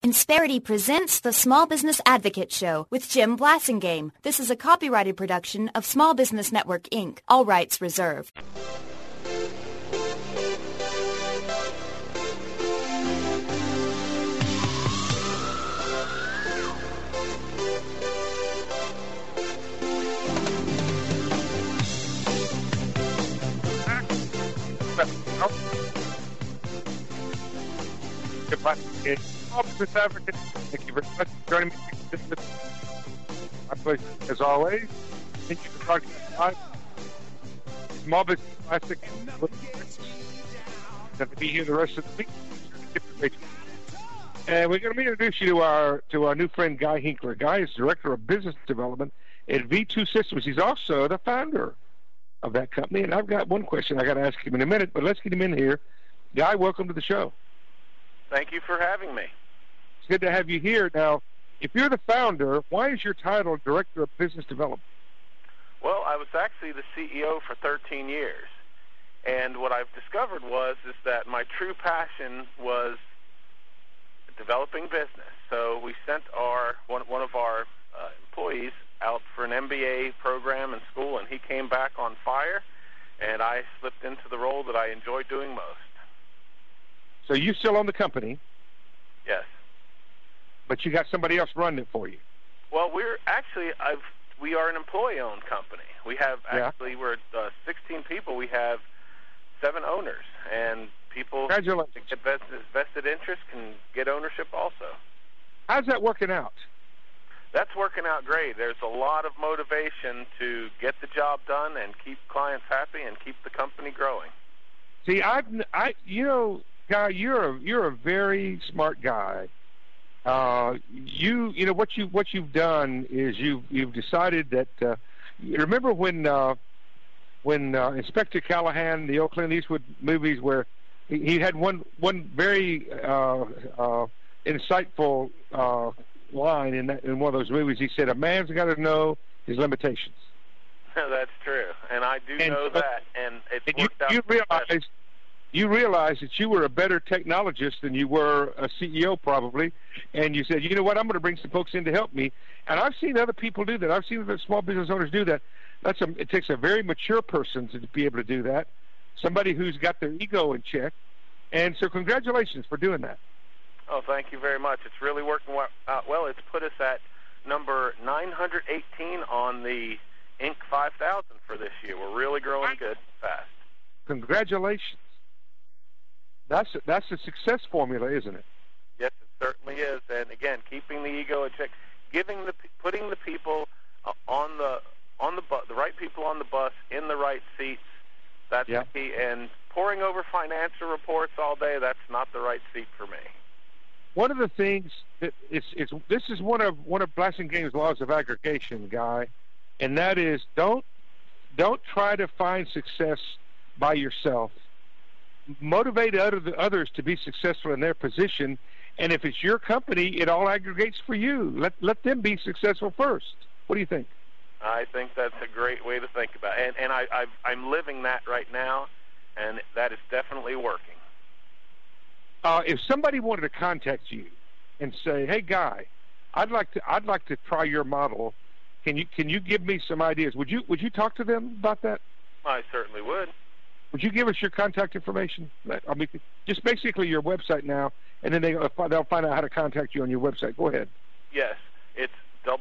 Insperity presents the Small Business Advocate Show with Jim Blasingame. This is a copyrighted production of Small Business Network, Inc. All rights reserved. Small Business Advocate, thank you very much for joining me. My pleasure, as always. Thank you for talking about Small Business Classic. Going to be here the rest of the week. And we're going to introduce you to our new friend Guy Hinkler. Guy is Director of Business Development at V2 Systems. He's also the founder of that company. And I've got one question I got to ask him in a minute, but let's get him in here. Guy, welcome to the show. Thank you for having me. It's good to have you here. Now, if you're the founder, why is your title Director of Business Development? Well, I was actually the CEO for 13 years. And what I've discovered is that my true passion was developing business. So we sent one of our employees out for an MBA program in school, and he came back on fire, and I slipped into the role that I enjoy doing most. So you still own the company? Yes. But you got somebody else running it for you? Well, we are an employee-owned company. We have we're 16 people. We have 7 owners, and people that get vested interest can get ownership also. How's that working out? That's working out great. There's a lot of motivation to get the job done and keep clients happy and keep the company growing. See, Guy, you're a very smart guy. You know what you've done is you've decided that. Remember when Inspector Callahan, the old Clint Eastwood movies, where he had one very insightful line in one of those movies. He said, "A man's got to know his limitations." That's true, and I do know that, and it's worked out. You realized that you were a better technologist than you were a CEO probably, and you said, you know what, I'm going to bring some folks in to help me. And I've seen other people do that. I've seen the small business owners do that. It takes a very mature person to be able to do that, somebody who's got their ego in check. And so congratulations for doing that. Oh, thank you very much. It's really working out well. It's put us at number 918 on the Inc. 5000 for this year. We're really growing good, fast. Congratulations. That's a success formula, isn't it? Yes, it certainly is. And again, keeping the ego in check, putting the people on the right people on the bus in the right seats. That's the key. And poring over financial reports all day, that's not the right seat for me. One of the things that this is one of Blasingame's laws of aggregation, Guy, and that is don't try to find success by yourself. Motivate others to be successful in their position, and if it's your company, it all aggregates for you. Let them be successful first. What do you think? I think that's a great way to think about it, and I'm living that right now, and that is definitely working. If somebody wanted to contact you and say, "Hey, Guy, I'd like to try your model. Can you give me some ideas?" Would you talk to them about that? I certainly would. Would you give us your contact information? I mean, just basically your website now, and then they'll find out how to contact you on your website. Go ahead. Yes, it's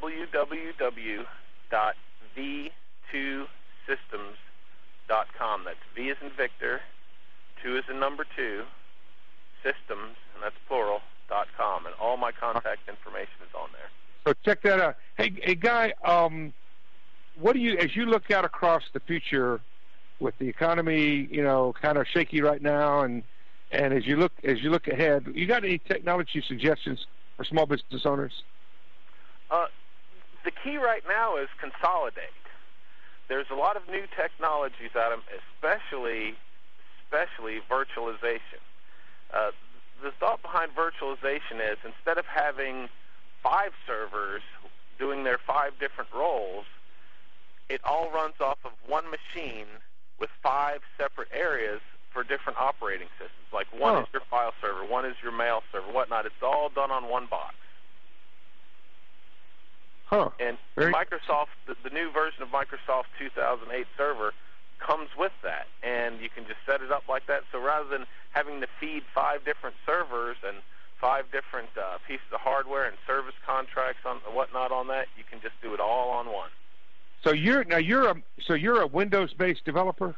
www.v2systems.com. That's V as in Victor, 2 as in number 2, systems, and that's plural.com, and all my contact information is on there. So check that out. Hey Guy, what do you, as you look out across the future, with the economy, kind of shaky right now, and as you look ahead, you got any technology suggestions for small business owners? The key right now is consolidate. There's a lot of new technologies out of, especially virtualization. The thought behind virtualization is instead of having 5 servers doing their 5 different roles, it all runs off of one machine with 5 separate areas for different operating systems. Like one is your file server, one is your mail server, whatnot. It's all done on one box. And Microsoft, the new version of Microsoft 2008 Server comes with that, and you can just set it up like that. So rather than having to feed 5 different servers and 5 different pieces of hardware and service contracts on whatnot on that, you can just do it all on one. So you're a Windows-based developer?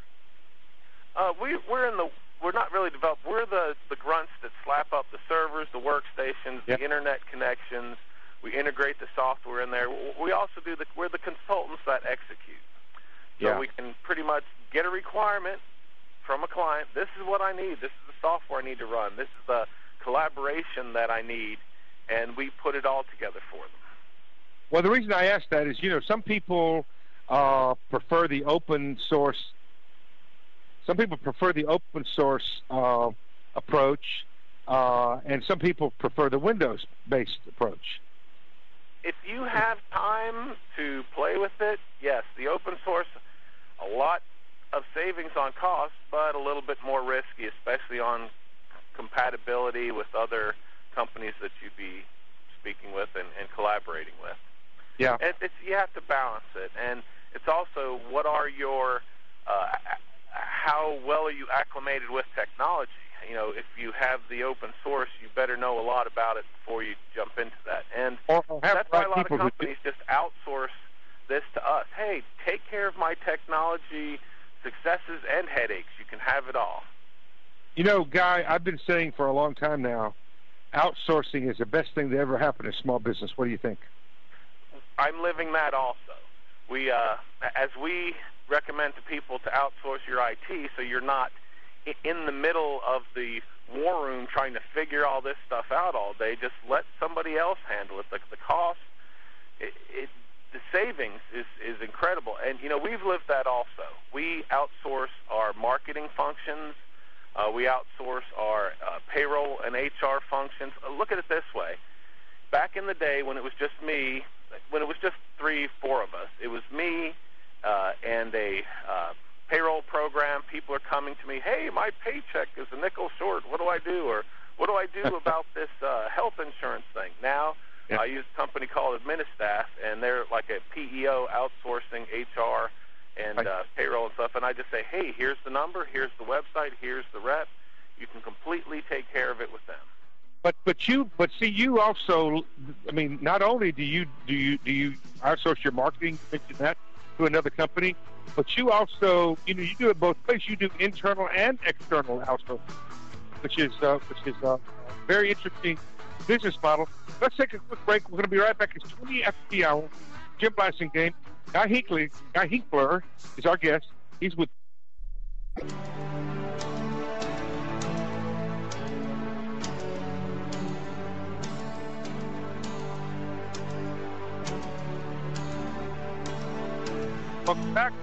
We're not really developed. We're the grunts that slap up the servers, the workstations, the internet connections. We integrate the software in there. We also we're the consultants that execute. So we can pretty much get a requirement from a client. This is what I need. This is the software I need to run. This is the collaboration that I need, and we put it all together for them. Well, the reason I ask that is, some people prefer the open source. Some people prefer the open source approach, and some people prefer the Windows-based approach. If you have time to play with it, yes, the open source, a lot of savings on cost, but a little bit more risky, especially on compatibility with other companies that you'd be speaking with and collaborating with. Yeah. And you have to balance it. And it's also, what are your, how well are you acclimated with technology? If you have the open source, you better know a lot about it before you jump into that. And that's why a lot of companies just outsource this to us. Hey, take care of my technology successes and headaches. You can have it all. Guy, I've been saying for a long time now, outsourcing is the best thing that ever happened to small business. What do you think? I'm living that also. We, as we recommend to people to outsource your IT so you're not in the middle of the war room trying to figure all this stuff out all day, just let somebody else handle it. The cost, the savings is incredible. And, we've lived that also. We outsource our marketing functions. We outsource our payroll and HR functions. Look at it this way. Back in the day when it was just me, when it was just 3-4 of us, it was me and a payroll program. People are coming to me, hey, my paycheck is a nickel short. What do I do? Or what do I do about this health insurance thing? Now I use a company called Administaff, and they're like a PEO outsourcing HR and payroll and stuff. And I just say, hey, here's the number, here's the website, here's the rep. You can completely take care of it with them. But see, you also, not only do you outsource your marketing, mention that, to another company, but you also, you do it both ways. You do internal and external outsourcing, which is a very interesting business model. Let's take a quick break. We're going to be right back. It's 20 after the hour. Jim Blasingame. Guy Hinkler is our guest. He's with. Welcome back.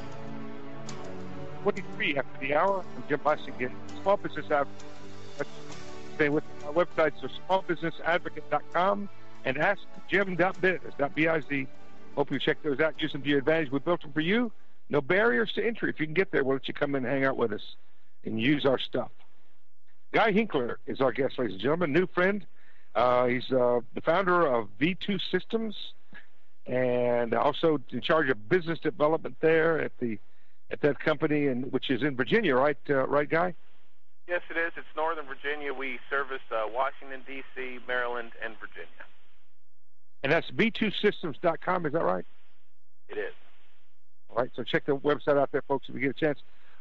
23 after the hour. I'm Jim Blasingame. Small Business Advocate. Stay with our websites are smallbusinessadvocate.com and askjim.biz. Hope you check those out. Use them to your advantage. We built them for you. No barriers to entry. If you can get there, we'll let you come in and hang out with us and use our stuff. Guy Hinkler is our guest, ladies and gentlemen. New friend. He's the founder of V2 Systems and also in charge of business development there at that company, which is in Virginia, right, Guy? Yes, it is. It's Northern Virginia. We service Washington, D.C., Maryland, and Virginia. And that's v2systems.com, is that right? It is. All right, so check the website out there, folks, if you get a chance.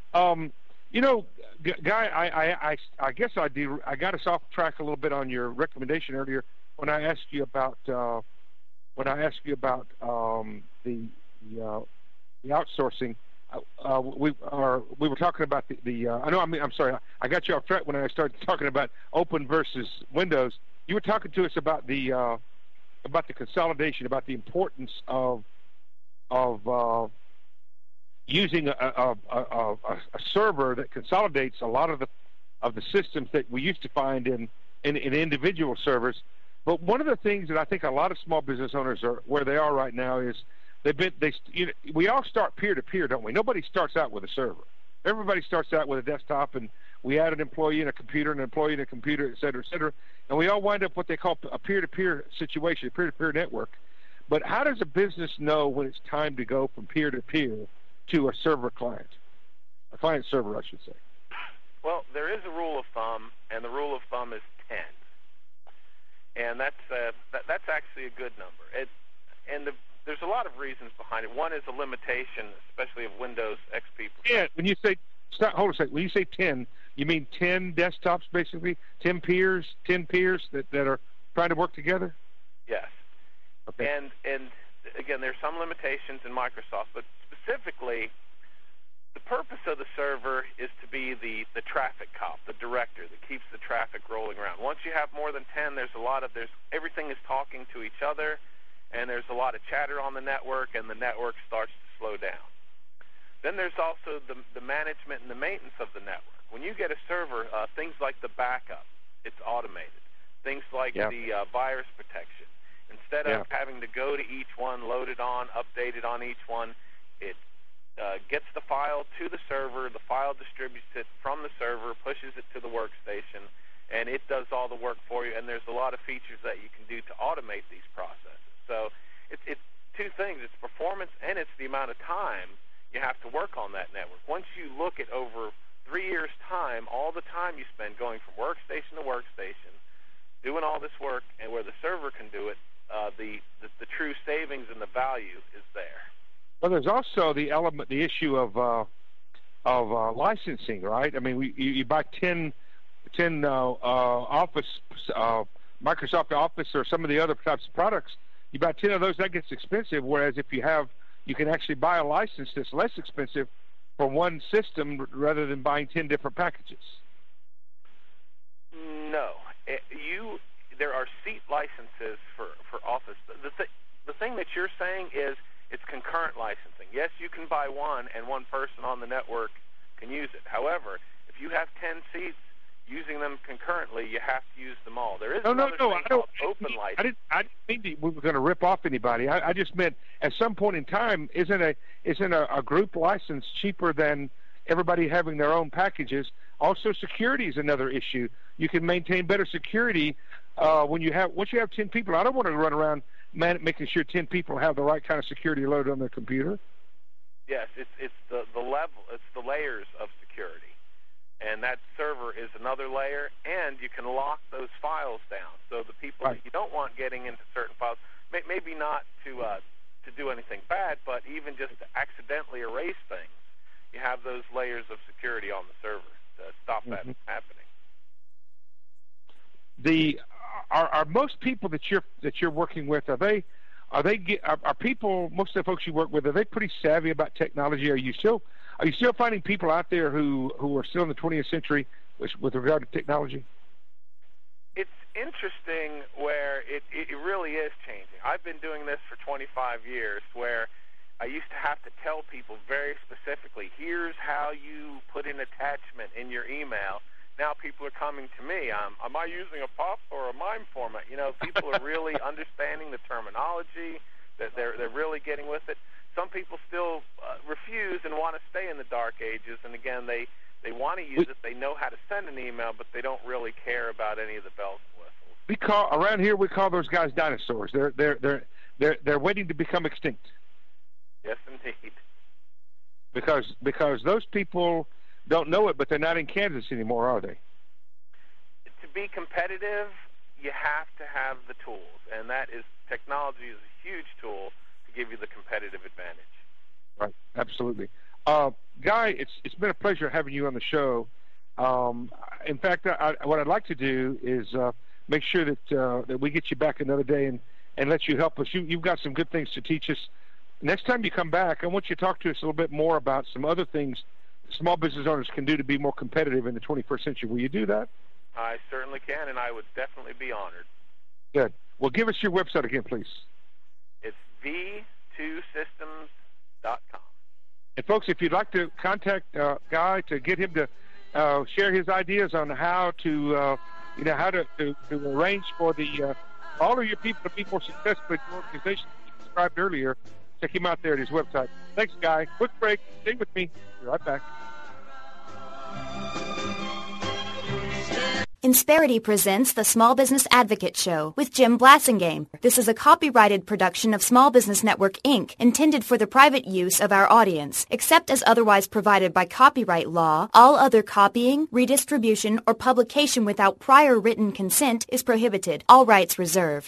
Guy, I guess I got us off track a little bit on your recommendation earlier when I asked you about the outsourcing. We were talking about I'm sorry. I got you off track when I started talking about open versus Windows. You were talking to us about the consolidation, about the importance of using a server that consolidates a lot of the systems that we used to find in individual servers. But one of the things that I think a lot of small business owners are where they are right now is we all start peer to peer, don't we? Nobody starts out with a server. Everybody starts out with a desktop, and we add an employee and a computer, and an employee and a computer, et cetera, and we all wind up what they call a peer-to-peer situation, a peer-to-peer network. But how does a business know when it's time to go from peer-to-peer to a server-client? A client-server, I should say. Well, there is a rule of thumb, and the rule of thumb is 10. And that's actually a good number. There's a lot of reasons behind it. One is a limitation, especially of Windows XP. Yeah, when you say, hold a second, when you say 10, you mean 10 desktops, basically? 10 peers that are trying to work together? Yes. Okay. And again, there's some limitations in Microsoft, but specifically, the purpose of the server is to be the traffic cop, the director that keeps the traffic rolling around. Once you have more than 10, everything is talking to each other, and there's a lot of chatter on the network, and the network starts to slow down. Then there's also the management and the maintenance of the network. When you get a server, things like the backup, it's automated. Things like the virus protection. Instead of having to go to each one, load it on, update it on each one, it gets the file to the server, the file distributes it from the server, pushes it to the workstation, and it does all the work for you, and there's a lot of features that you can do to automate these processes. So it's two things. It's performance, and it's the amount of time you have to work on that network. Once you look at over 3 years' time, all the time you spend going from workstation to workstation, doing all this work, and where the server can do it, the true savings and the value is there. Well, there's also the issue of licensing, right? I mean, you buy 10 Office, Microsoft Office, or some of the other types of products. You buy 10 of those, that gets expensive. Whereas if you can actually buy a license that's less expensive for one system rather than buying 10 different packages. No, there are seat licenses for Office. The thing that you're saying is it's concurrent licensing. Yes, you can buy one, and one person on the network can use it. However, if you have 10 seats, using them concurrently, you have to use them all. There is another thing called open license. I didn't mean we were going to rip off anybody. I just meant at some point in time, isn't a group license cheaper than everybody having their own packages? Also, security is another issue. You can maintain better security once you have 10 people. I don't want to run around making sure 10 people have the right kind of security loaded on their computer. Yes, it's the level, it's the layers of security. And that server is another layer, and you can lock those files down. So the people that you don't want getting into certain files, maybe not to do anything bad, but even just to accidentally erase things, you have those layers of security on the server to stop that from happening. Are most people that you're working with, are people, most of the folks you work with, are they pretty savvy about technology? Are you still finding people out there who are still in the 20th century with regard to technology? It's interesting where it really is changing. I've been doing this for 25 years, where I used to have to tell people very specifically, here's how you put an attachment in your email. Now people are coming to me. Am I using a POP or a MIME format? People are really understanding the terminology. That they're really getting with it. Some people still refuse and want to stay in the dark ages, and again, they want to use it. They know how to send an email, but they don't really care about any of the bells and whistles. Around here we call those guys dinosaurs. They're waiting to become extinct. Yes, indeed. Because those people don't know it, but they're not in Kansas anymore, are they? To be competitive, you have to have the tools, and technology is a huge tool to give you the competitive advantage. Right, absolutely. Guy, it's been a pleasure having you on the show. In fact, what I'd like to do is make sure that we get you back another day and let you help us. You've got some good things to teach us. Next time you come back, I want you to talk to us a little bit more about some other things small business owners can do to be more competitive in the 21st century. Will you do that? I certainly can, and I would definitely be honored. Good. Well, give us your website again, please. It's v2systems.com. And folks, if you'd like to contact Guy to get him to share his ideas on how to arrange for all of your people to be more successful in your organization, as you described earlier, check him out there at his website. Thanks, Guy. Quick break. Stay with me. Be right back. Insperity presents the Small Business Advocate Show with Jim Blasingame. This is a copyrighted production of Small Business Network, Inc., intended for the private use of our audience. Except as otherwise provided by copyright law, all other copying, redistribution, or publication without prior written consent is prohibited. All rights reserved.